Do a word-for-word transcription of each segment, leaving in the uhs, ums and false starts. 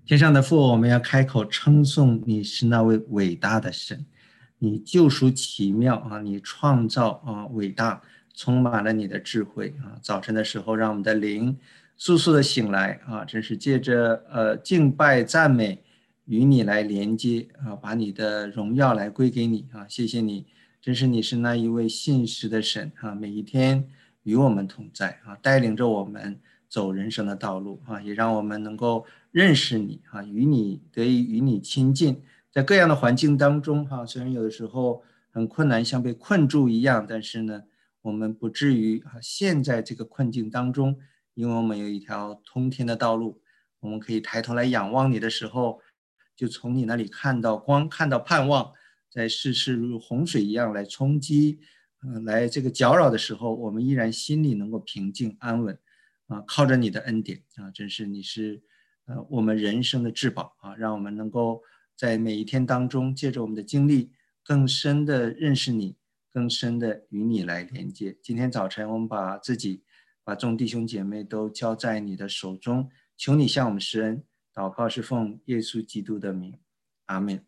天上的父，我们要开口称颂你是那位伟大的神，你救赎奇妙啊，你创造啊伟大，充满了你的智慧啊。早晨的时候，让我们的灵速速的醒来啊，真是借着呃敬拜赞美与你来连接啊，把你的荣耀来归给你啊。谢谢你，真是你是那一位信实的神啊，每一天与我们同在啊，带领着我们走人生的道路啊，也让我们能够认识你啊，与你得以与你亲近，在各样的环境当中哈，虽然有的时候很困难，像被困住一样，但是呢，我们不至于啊陷在这个困境当中，因为我们有一条通天的道路，我们可以抬头来仰望你的时候，就从你那里看到光，看到盼望，在世事如洪水一样来冲击，呃，来这个搅扰的时候，我们依然心里能够平静安稳。啊，靠着你的恩典啊，真是你是呃我们人生的至宝啊，让我们能够在每一天当中，借着我们的经历，更深的认识你，更深的与你来连接。今天早晨，我们把自己、把众弟兄姐妹都交在你的手中，求你向我们施恩。祷告是奉耶稣基督的名，阿门。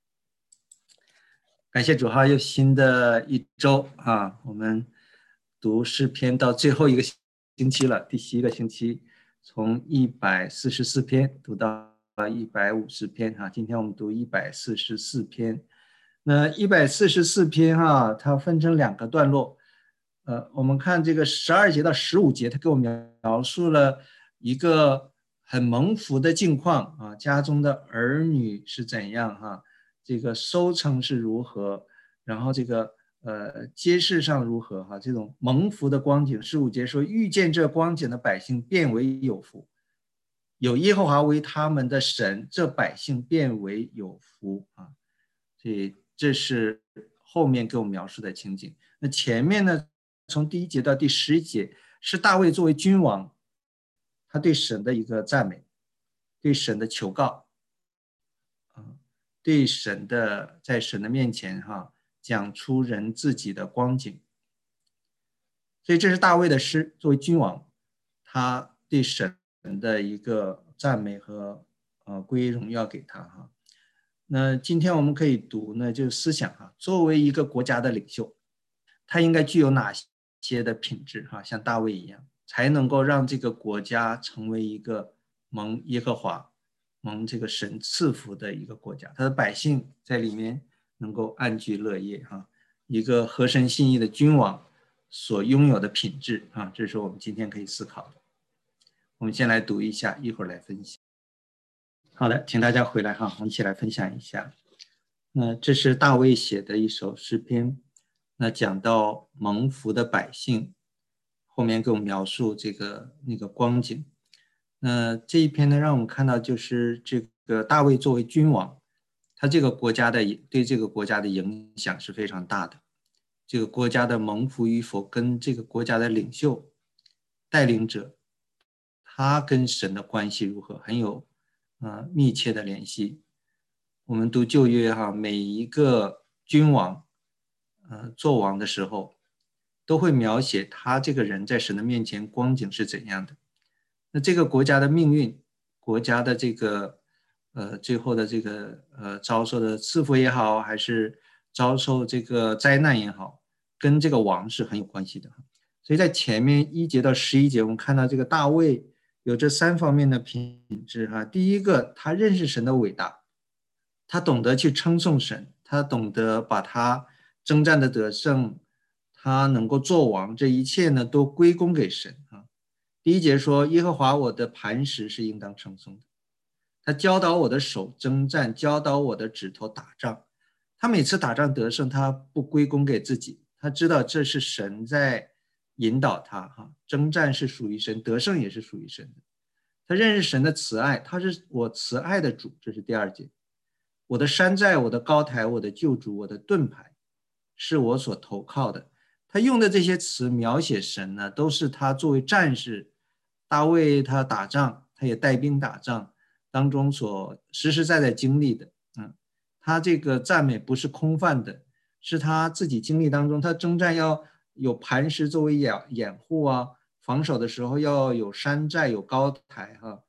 感谢主哈，又新的一周啊，我们读诗篇到最后一个星期了，第七个星期，从一百四十四篇读到一百五十篇哈。今天我们读一百四十四篇，那一百四十四篇哈，它分成两个段落。呃，我们看这个十二节到十五节，他给我们描述了一个很蒙福的境况啊，家中的儿女是怎样哈。这个收成是如何，然后这个呃街市上如何哈，这种蒙福的光景。十五节说，遇见这光景的百姓变为有福，有耶和华为他们的神，这百姓变为有福啊。所以这是后面给我们描述的情景。那前面呢，从第一节到第十一节是大卫作为君王，他对神的一个赞美，对神的求告啊。对神的，在神的面前哈，讲出人自己的光景。所以这是大卫的诗，作为君王，他对神的一个赞美和呃归荣耀给他哈。那今天我们可以读呢，就是思想哈，作为一个国家的领袖，他应该具有哪些的品质哈，像大卫一样，才能够让这个国家成为一个蒙耶和华蒙这个神赐福的一个国家，他的百姓在里面能够安居乐业哈。一个合神心意的君王所拥有的品质啊，这是我们今天可以思考的。我们先来读一下，一会儿来分享。好的，请大家回来哈，我们一起来分享一下。那这是大卫写的一首诗篇，那讲到蒙福的百姓，后面给我们描述这个那个光景。那这一篇呢，让我们看到就是这个大卫作为君王，他这个国家的对这个国家的影响是非常大的。这个国家的蒙福与否跟这个国家的领袖带领者他跟神的关系如何很有、呃、密切的联系。我们读旧约哈，每一个君王、呃、做王的时候都会描写他这个人在神的面前光景是怎样的。那这个国家的命运，国家的这个呃最后的这个呃遭受的赐福也好，还是遭受这个灾难也好，跟这个王是很有关系的。所以在前面一节到十一节，我们看到这个大卫有这三方面的品质哈。第一个，他认识神的伟大，他懂得去称颂神，他懂得把他征战的得胜，他能够做王，这一切呢都归功给神啊。第一节说，耶和华我的磐石是应当称颂的，他教导我的手征战，教导我的指头打仗。他每次打仗得胜，他不归功给自己，他知道这是神在引导他哈。征战是属于神，得胜也是属于神的。他认识神的慈爱，他是我慈爱的主，这是第二节。我的山寨，我的高台，我的救主，我的盾牌，是我所投靠的。他用的这些词描写神呢，都是他作为战士，大卫他打仗，他也带兵打仗当中所实实在在经历的。嗯，他这个赞美不是空泛的，是他自己经历当中，他征战要有磐石作为掩掩护啊，防守的时候要有山寨有高台哈。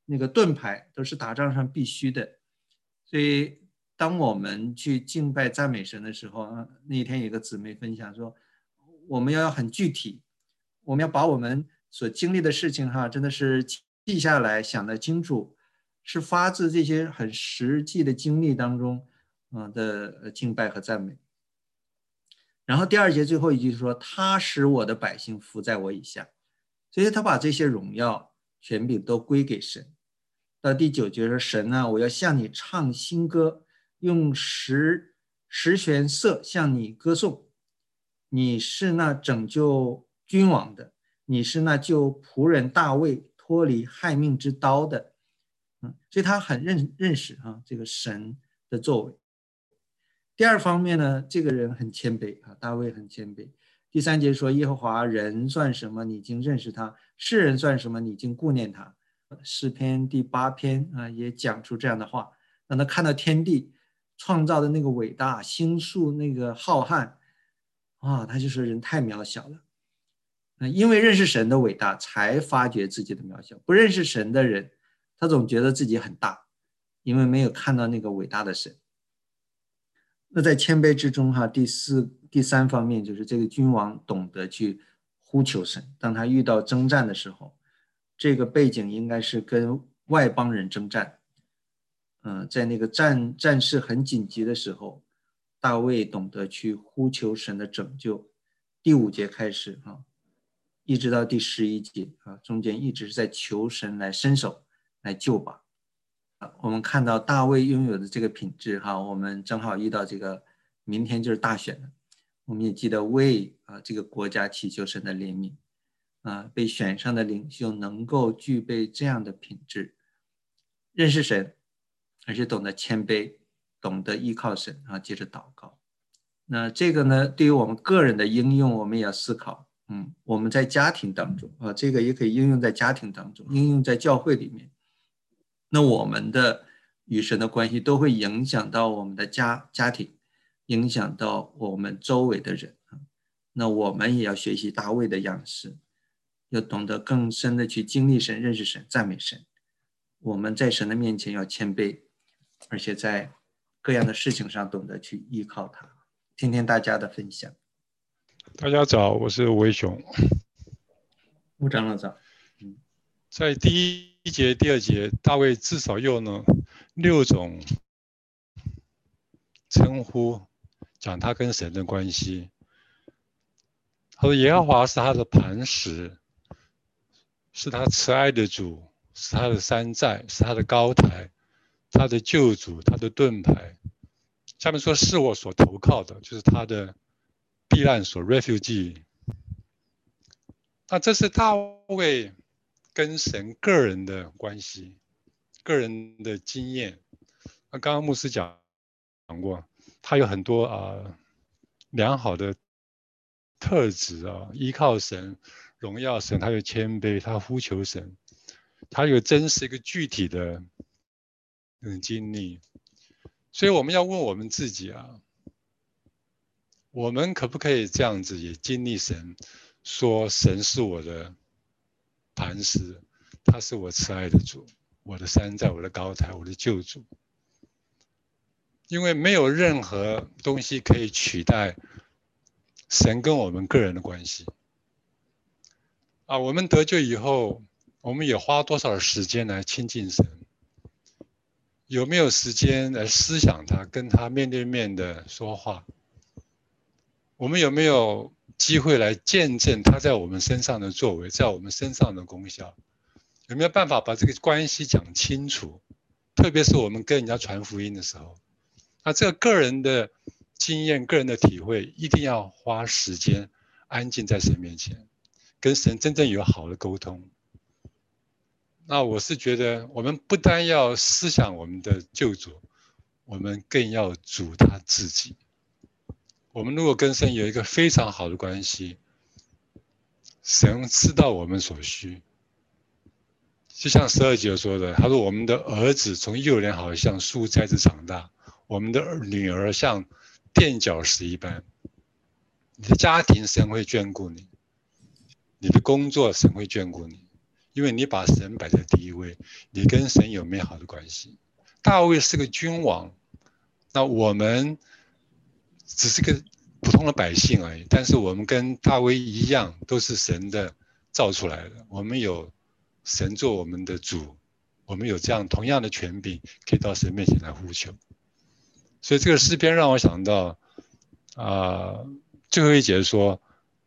那个盾牌都是打仗上必须的。所以当我们去敬拜赞美神的时候，那天有个姊妹分享说，我们要很具体，我们要把我们所经历的事情哈，真的是记下来，想得清楚，是发自这些很实际的经历当中的敬拜和赞美。然后第二节最后一句说，他使我的百姓服在我以下，所以他把这些荣耀权柄都归给神。到第九节说，神啊，我要向你唱新歌，用十十弦瑟向你歌颂。你是那拯救君王的，你是那救仆人大卫脱离害命之刀的。嗯，所以他很认认识啊这个神的作为。第二方面呢，这个人很谦卑啊，大卫很谦卑。第三节说，耶和华人算什么，你已经认识他；世人算什么，你已经顾念他。诗篇第八篇啊，也讲出这样的话，让他看到天地创造的那个伟大，星宿那个浩瀚啊，他就说人太渺小了。因为认识神的伟大，才发觉自己的渺小。不认识神的人，他总觉得自己很大，因为没有看到那个伟大的神。那在谦卑之中哈，第四、第三方面就是这个君王懂得去呼求神。当他遇到征战的时候，这个背景应该是跟外邦人征战。嗯、呃，在那个战战事很紧急的时候，大卫懂得去呼求神的拯救。第五节开始啊，一直到第十一节啊，中间一直是在求神来伸手来救拔。我们看到大卫拥有的这个品质哈，我们正好遇到这个明天就是大选了，我们也记得为啊这个国家祈求神的怜悯啊，被选上的领袖能够具备这样的品质，认识神，而且懂得谦卑，懂得依靠神啊，接着祷告。那这个呢，对于我们个人的应用，我们也要思考。嗯，我们在家庭当中啊，这个也可以应用在家庭当中，应用在教会里面。那我们的与神的关系都会影响到我们的家家庭，影响到我们周围的人。那我们也要学习大卫的样式，要懂得更深的去经历神、认识神、赞美神。我们在神的面前要谦卑，而且在各样的事情上懂得去依靠他。听听大家的分享。 大家早，我是吴伟雄。 吴长老早。 在第一节、第二节，大卫至少用了六种称呼，讲他跟神的关系。他说：“耶和华是他的磐石，是他慈爱的主，是他的山寨，是他的高台，他的救主，他的盾牌。”下面说：“是我所投靠的，就是他的避难所 （refuge）。”那这是大卫跟神个人的关系，个人的经验。那刚刚牧师讲讲过，他有很多啊、呃、良好的特质啊，依靠神，荣耀神，他有谦卑，他呼求神，他有真实一个具体的嗯经历。所以我们要问我们自己啊，我们可不可以这样子也经历神，说神是我的磐石，他是我慈爱的主，我的山寨，我的高台，我的救主。因为没有任何东西可以取代神跟我们个人的关系啊。我们得救以后，我们也花多少时间来亲近神？有没有时间来思想他，跟他面对面的说话？我们有没有机会来见证他在我们身上的作为，在我们身上的功效？有没有办法把这个关系讲清楚？特别是我们跟人家传福音的时候，那这个个人的经验、个人的体会，一定要花时间安静在神面前，跟神真正有好的沟通。那我是觉得，我们不单要思想我们的救主，我们更要主他自己。我们如果跟神有一个非常好的关系，神知道我们所需。就像十二节说的，他说我们的儿子从幼年好像树栽子长大，我们的女儿像垫脚石一般。你的家庭神会眷顾你，你的工作神会眷顾你， 因为你把神摆在第一位，你跟神有美好的关系。大卫是个君王，那我们只是个普通的百姓而已，但是我们跟大卫一样，都是神的造出来的。我们有神做我们的主，我们有这样同样的权柄，可以到神面前来呼求。所以这个诗篇让我想到，啊、呃，最后一节说，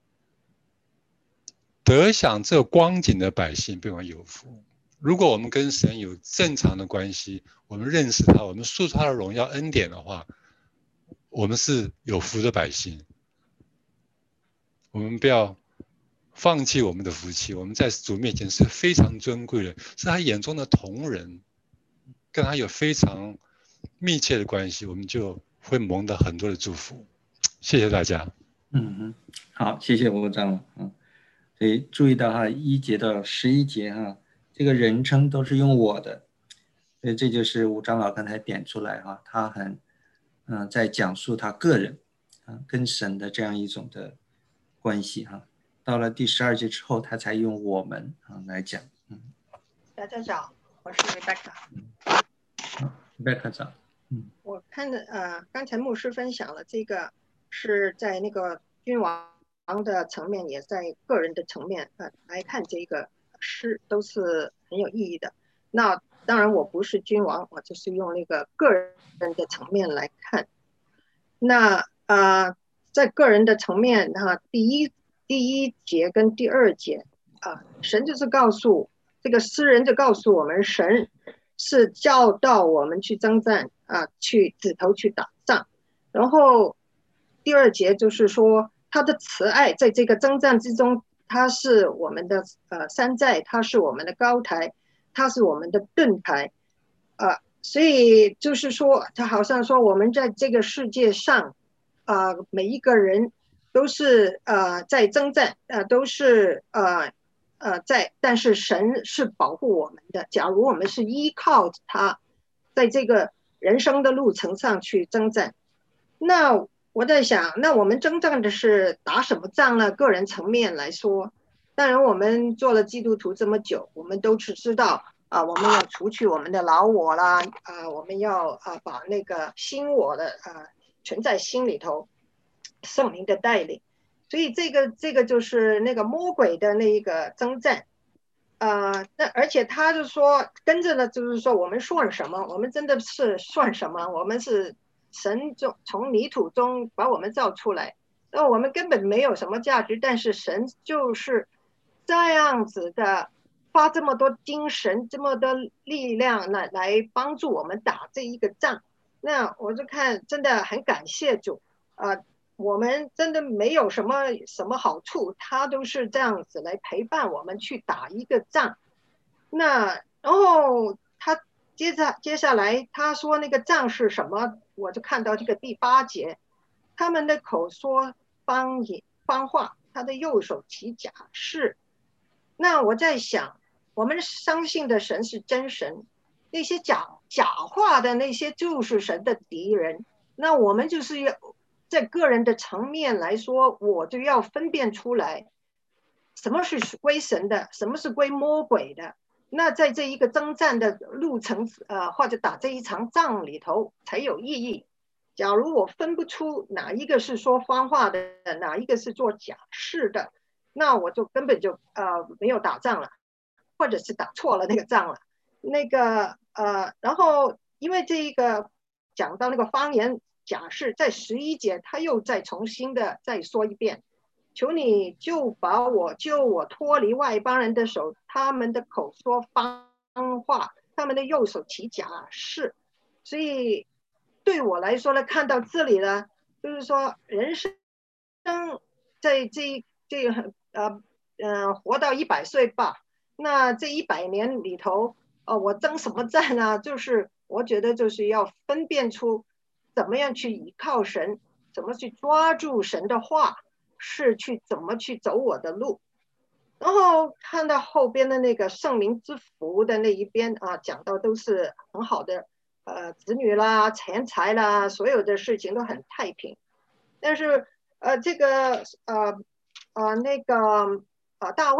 得享这光景的百姓必然有福。如果我们跟神有正常的关系，我们认识他，我们诉他的荣耀恩典的话，我们是有福的百姓。我们不要放弃我们的福气，我们在主面前是非常尊贵的，是他眼中的同人，跟他有非常密切的关系，我们就会蒙得很多的祝福。谢谢大家。 嗯嗯，好，谢谢吴长老。嗯，所以注意到哈，一节到十一节哈，这个人称都是用我的，所以这就是吴长老刚才点出来哈，他很嗯、呃、在讲述他个人啊跟神的这样一种的关系哈。到了第十二节之后，他才用我们啊来讲。嗯， 大家早，我是 Rebecca。 好 ，Rebecca 早。嗯， 我看的呃，刚才牧师分享了这个是在那个君王的层面，也在个人的层面呃来看这个诗都是很有意义的。那当然我不是君王，我就是用那个个人的层面来看。那呃，在个人的层面哈、啊，第一第一节跟第二节啊，神就是告诉这个诗人就告诉我们，神是教导我们去征战啊，去指头去打仗。然后第二节就是说他的慈爱在这个征战之中，他是我们的呃山寨，他是我们的高台，他是我们的盾牌啊。所以就是说，他好像说我们在这个世界上，啊、呃，每一个人都是呃在征战，呃都是呃呃在，但是神是保护我们的。假如我们是依靠他，在这个人生的路程上去征战，那我在想，那我们征战的是打什么仗呢？个人层面来说，当然我们做了基督徒这么久，我们都是知道。啊，我们要除去我们的老我啦，啊，我们要啊把那个新我的啊存在心里头，圣灵的带领，所以这个这个就是那个魔鬼的那个征战，呃，那而且他就说跟着呢，就是说我们算什么？我们真的是算什么？我们是神中从泥土中把我们造出来，那我们根本没有什么价值，但是神就是这样子的。花这么多精神，这么多力量来来帮助我们打这一个仗，那我就看真的很感谢主啊、呃，我们真的没有什么什么好处，他都是这样子来陪伴我们去打一个仗。那然后他接着接下来他说那个仗是什么，我就看到这个第八节，他们的口说方言方话，他的右手起甲是。那我在想。我们相信的神是真神，那些假假话的那些就是神的敌人。那我们就是要在个人的层面来说，我就要分辨出来，什么是归神的，什么是归魔鬼的。那在这一个征战的路程，呃，或者打这一场仗里头才有意义。假如我分不出哪一个是说谎话的，哪一个是做假事的，那我就根本就呃没有打仗了。或者是打错了那个仗了，那个呃，然后因为这一个讲到那个方言假释，在十一节他又再重新的再说一遍，求你就把我救我脱离外邦人的手，他们的口说方话，他们的右手起假释。所以对我来说呢，看到这里呢，就是说人生在这这个呃呃活到一百岁吧。那这一百年里头，呃，我征什么战呢？就是我觉得就是要分辨出怎么样去依靠神，怎么去抓住神的话，是去怎么去走我的路。然后看到后边的那个圣灵之福的那一边啊，讲到都是很好的，呃，子女啦、钱财啦，所有的事情都很太平。但是呃，这个呃呃那个呃大卫。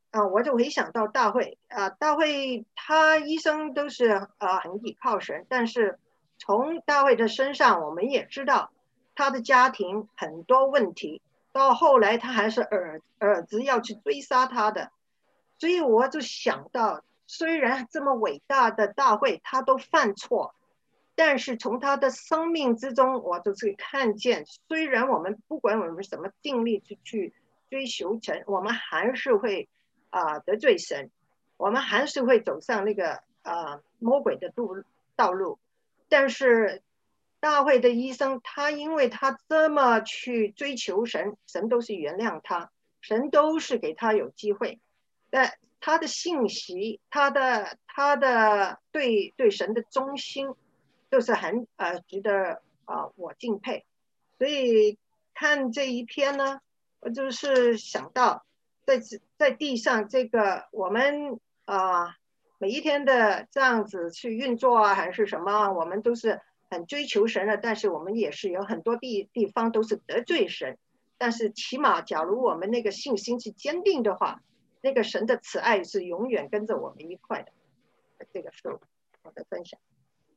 啊，我就回想到大卫啊，大卫他一生都是啊很依靠神，但是从大卫的身上，我们也知道他的家庭很多问题，到后来他还是儿儿子要去追杀他的，所以我就想到，虽然这么伟大的大卫他都犯错，但是从他的生命之中，我就是看见，虽然我们不管我们什么尽力去去追求神，我们还是会啊、呃得罪神，我们还是会走上那个啊、呃魔鬼的路道路。但是大卫的医生，他因为他这么去追求神，神都是原谅他，神都是给他有机会。但他的信息，他的他的对对神的忠心，就是很呃值得啊、呃我敬佩。所以看这一篇呢，我就是想到在在地上这个我们啊、呃每一天的这样子去运作啊，还是什么，我们都是很追求神的，但是我们也是有很多地地方都是得罪神。但是起码，假如我们那个信心是坚定的话，那个神的慈爱是永远跟着我们一块的。这个是我的分享。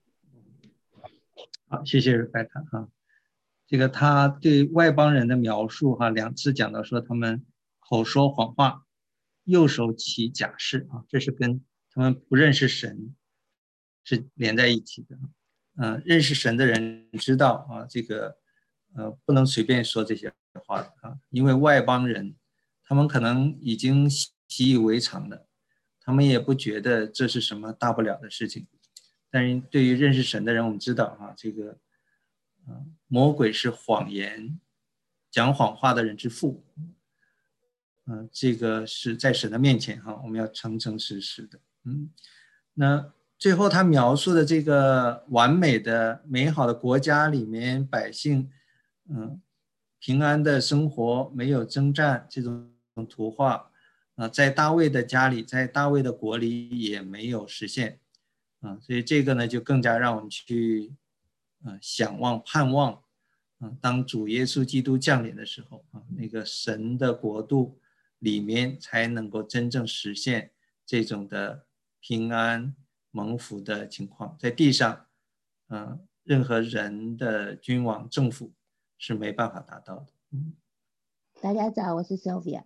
好，谢谢白塔哈。这个他对外邦人的描述哈，两次讲到说他们口说谎话，右手起假誓啊，这是跟他们不认识神是连在一起的。嗯、呃，认识神的人知道啊，这个呃不能随便说这些话啊，因为外邦人他们可能已经习以为常了，他们也不觉得这是什么大不了的事情。但是对于认识神的人，我们知道啊，这个呃魔鬼是谎言，讲谎话的人之父。嗯、呃，这个是在神的面前哈、啊，我们要诚诚实实的。嗯，那最后他描述的这个完美的、美好的国家里面，百姓嗯平安的生活，没有征战这种图画啊、呃，在大卫的家里，在大卫的国里也没有实现。啊，所以这个呢，就更加让我们去，呃，想望、盼望，啊，当主耶稣基督降临的时候，啊，那个神的国度里面才能够真正实现这种的平安蒙福的情况，在地上，呃，任何人的君王政府是没办法达到的。嗯， 大家早，我是 Sylvia。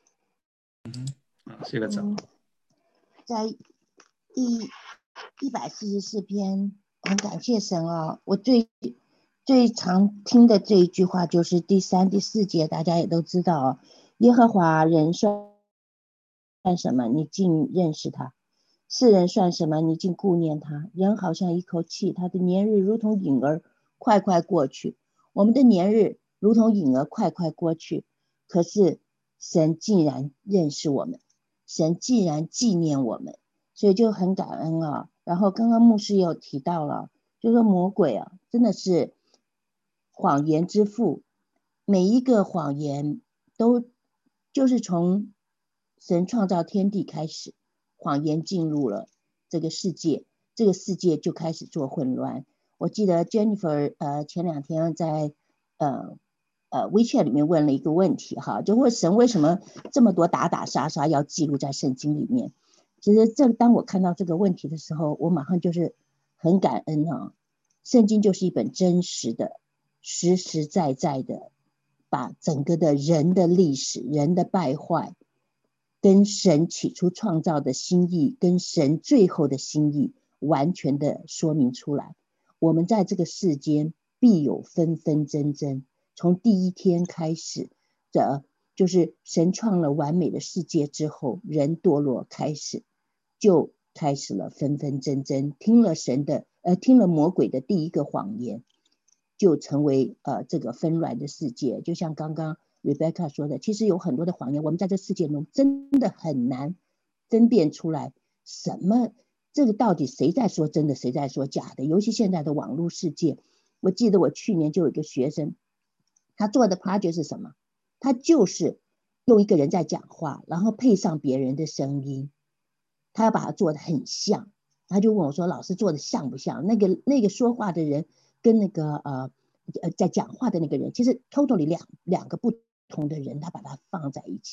好，谢个早。 嗯，在第一百四十四篇，很感谢神哦。我最最常听的这一句话就是第三、第四节，大家也都知道哦。耶和华人算什么？你竟认识他；世人算什么？你竟顾念他。人好像一口气，他的年日如同影儿，快快过去。我们的年日如同影儿，快快过去。可是神竟然认识我们，神既然纪念我们，所以就很感恩啊。然后刚刚牧师也有提到了，就说魔鬼啊，真的是谎言之父，每一个谎言都就是从神创造天地开始，谎言进入了这个世界，这个世界就开始做混乱。我记得 Jennifer 呃前两天在呃呃 WeChat 里面问了一个问题哈，就问神为什么这么多打打杀杀要记录在圣经里面。其实这当我看到这个问题的时候，我马上就是很感恩啊，圣经就是一本真实的、实实在在的，把整个的人的历史、人的败坏，跟神起初创造的心意，跟神最后的心意，完全的说明出来。我们在这个世间必有纷纷争争，从第一天开始的，就是神创了完美的世界之后，人堕落开始，就开始了纷纷争争。听了神的，呃，听了魔鬼的第一个谎言，就成为呃这个纷乱的世界。就像刚刚 Rebecca 说的，其实有很多的谎言，我们在这世界中真的很难分辨出来什么。这个到底谁在说真的，谁在说假的？尤其现在的网络世界，我记得我去年就有一个学生，他做的 project 是什么？他就是用一个人在讲话，然后配上别人的声音，他要把它做得很像。他就问我说：“老师做的像不像？”那个那个说话的人跟那个呃呃在讲话的那个人，其实 totally 两两个不同的人，他把它放在一起。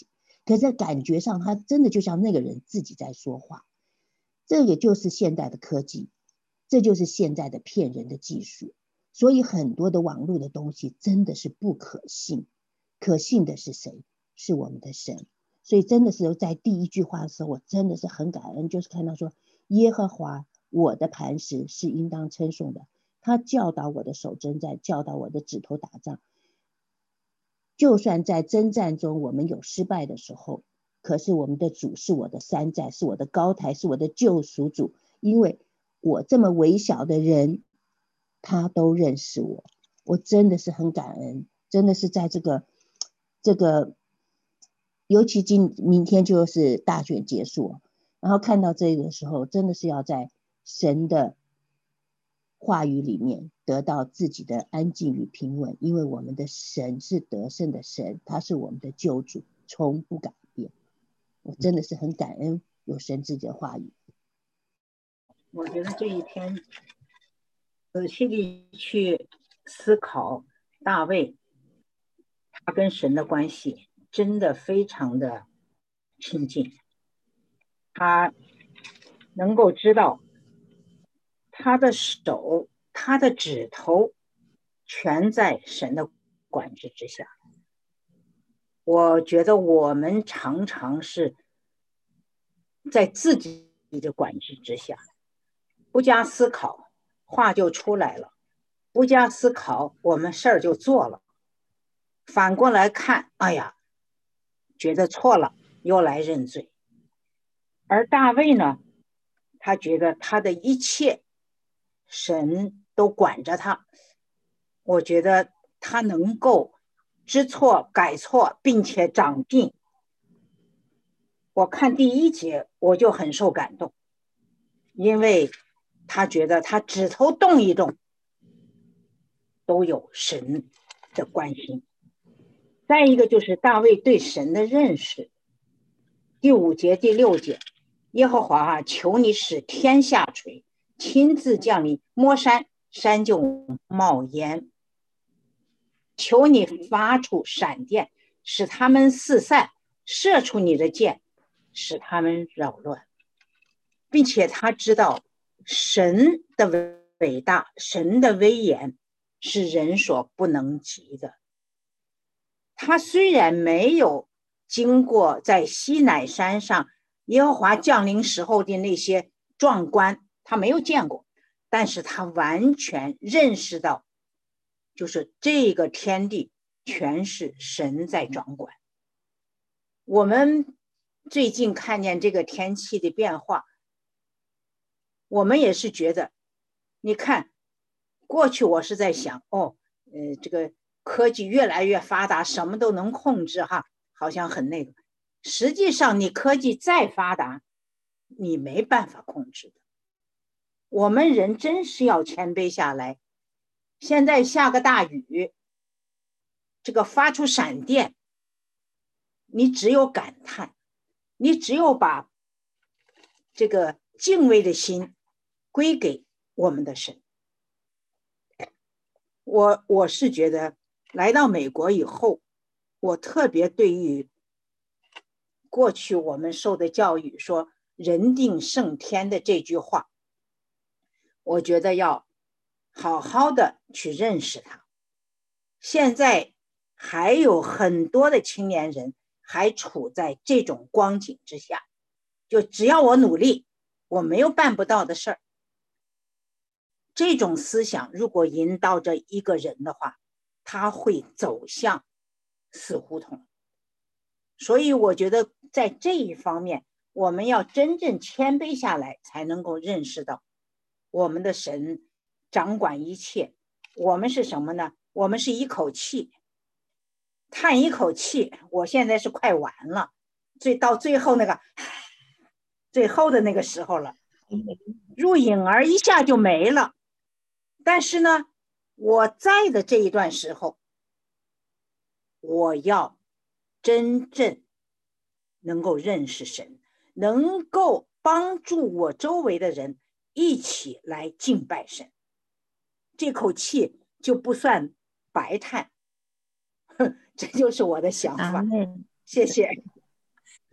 可是感觉上他真的就像那个人自己在说话。这个就是现代的科技，这就是现在的骗人的技术。所以很多的网络的东西真的是不可信，可信的是谁？是我们的神。所以真的是在第一句话的时候，我真的是很感恩，就是看到说耶和华我的磐石是应当称颂的，他教导我的手征战，教导我的指头打仗。就算在征战中我们有失败的时候，可是我们的主是我的山寨，是我的高台，是我的救赎主。因为我这么微小的人，他都认识我，我真的是很感恩。真的是在这个这个，尤其今明天就是大选结束，然后看到这个时候，真的是要在神的话语里面得到自己的安静与平稳，因为我们的神是得胜的神，他是我们的救主，从不改变。我真的是很感恩有神自己的话语。 我觉得这一天仔细地去思考大卫他跟神的关系真的非常的亲近，他能够知道他的手他的指头全在神的管制之下。我觉得我们常常是在自己的管制之下，不加思考话就出来了，不加思考我们事儿就做了，反过来看，哎呀觉得错了又来认罪。而大卫呢，他觉得他的一切神都管着他，我觉得他能够知错改错并且长进。我看第一节我就很受感动，因为他觉得他指头动一动都有神的关心。再一个就是大卫对神的认识，第五节第六节，耶和华啊，求你使天下垂，亲自降临，摸山山就冒烟，求你发出闪电，使他们四散，射出你的箭，使他们扰乱。并且他知道神的伟大，神的威严是人所不能及的。他虽然没有经过在西乃山上耶和华降临时候的那些壮观，他没有见过，但是他完全认识到，就是这个天地全是神在掌管。我们最近看见这个天气的变化，我们也是觉得，你看过去我是在想，哦呃，这个科技越来越发达，什么都能控制哈，好像很那个。实际上你科技再发达，你没办法控制的。我们人真是要谦卑下来。现在下个大雨，这个发出闪电，你只有感叹，你只有把这个敬畏的心归给我们的神。我我是觉得来到美国以后，我特别对于过去我们受的教育说人定胜天的这句话，我觉得要好好的去认识它。现在还有很多的青年人还处在这种光景之下，就只要我努力，我没有办不到的事儿。这种思想如果引导着一个人的话，他会走向死胡同。所以我觉得在这一方面，我们要真正谦卑下来，才能够认识到我们的神掌管一切。我们是什么呢？我们是一口气，叹一口气。我现在是快完了，最到最后那个最后的那个时候了，入影儿一下就没了。但是呢，我在的这一段时候，我要真正能够认识神，能够帮助我周围的人一起来敬拜神，这口气就不算白叹。这就是我的想法。谢谢。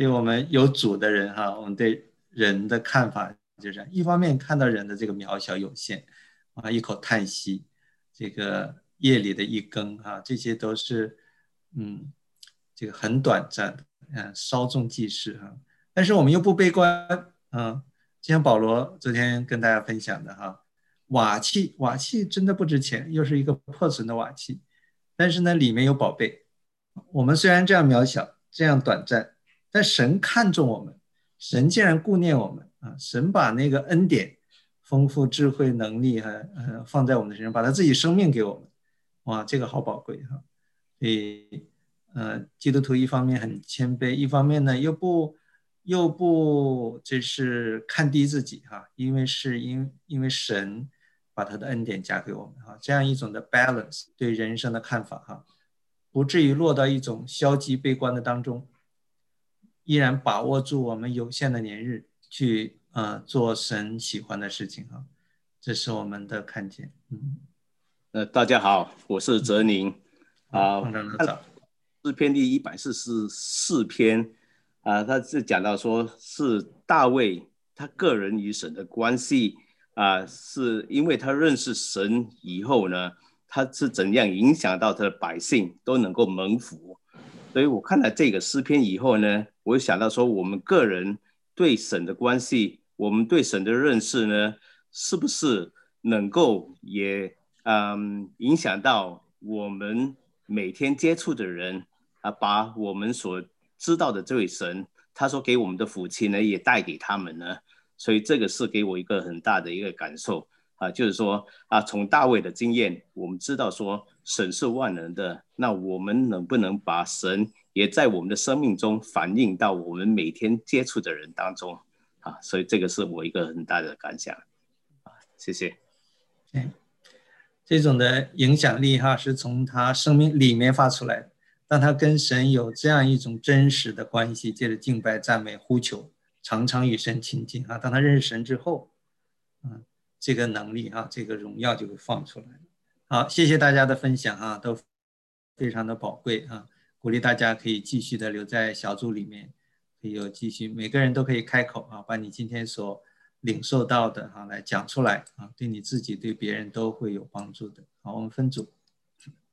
对我们有主的人哈，我们对人的看法就这样，一方面看到人的这个渺小有限啊，一口叹息，这个夜里的一更啊，这些都是嗯，这个很短暂的，嗯，稍纵即逝哈。但是我们又不悲观，嗯，就像保罗昨天跟大家分享的哈，瓦器瓦器真的不值钱，又是一个破损的瓦器，但是呢里面有宝贝。我们虽然这样渺小，这样短暂，但神看重我们，神竟然顾念我们啊！神把那个恩典、丰富智慧、能力和呃放在我们的身上，把他自己生命给我们，哇，这个好宝贵哈！所以呃，基督徒一方面很谦卑，一方面呢又不又不这是看低自己哈，因为是因因为神把他的恩典加给我们哈，这样一种的 balance 对人生的看法哈。不至于落到一种消极悲观的当中，依然把握住我们有限的年日去呃做神喜欢的事情哈，这是我们的看见。嗯， 呃，大家好，我是哲宁啊。 放长老早。 诗篇第一百四十四篇啊，他是讲到说是大卫他个人与神的关系啊，是因为他认识神以后呢，他是怎样影响到他的百姓都能够蒙福。所以我看了这个诗篇以后呢，我想到说我们个人对神的关系，我们对神的认识呢，是不是能够也嗯影响到我们每天接触的人啊，把我们所知道的这位神他所给我们的福气呢也带给他们呢。所以这个是给我一个很大的一个感受啊，就是说啊，从大卫的经验我们知道说神是万能的，那我们能不能把神也在我们的生命中反映到我们每天接触的人当中啊？所以这个是我一个很大的感想啊，谢谢。 这种的影响力哈，是从他生命里面发出来的。当他跟神有这样一种真实的关系，借着敬拜、赞美、呼求，常常与神亲近啊。当他认识神之后，嗯，这个能力啊，这个荣耀就会放出来。好，谢谢大家的分享啊，都非常的宝贵啊，鼓励大家可以继续的留在小组里面，可以有继续，每个人都可以开口啊，把你今天所领受到的啊来讲出来啊，对你自己对别人都会有帮助的。好，我们分组。